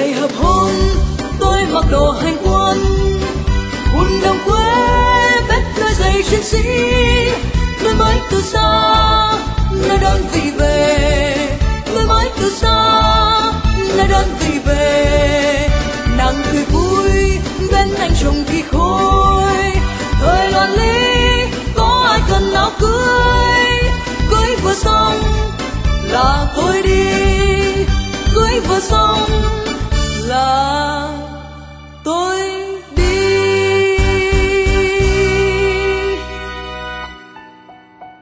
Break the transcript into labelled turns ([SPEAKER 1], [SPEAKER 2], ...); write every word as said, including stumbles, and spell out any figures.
[SPEAKER 1] ngày hợp hôn tôi mặc đồ hành quân, hùn đồng quê vết đôi giày chiến sĩ, người mới từ xa nơi đơn vị về, người mới từ xa nơi đơn vị về. Nàng cười vui bên anh chồng khi khôi, thời loạn lý có ai cần áo cưới, cưới vừa xong là tôi đi.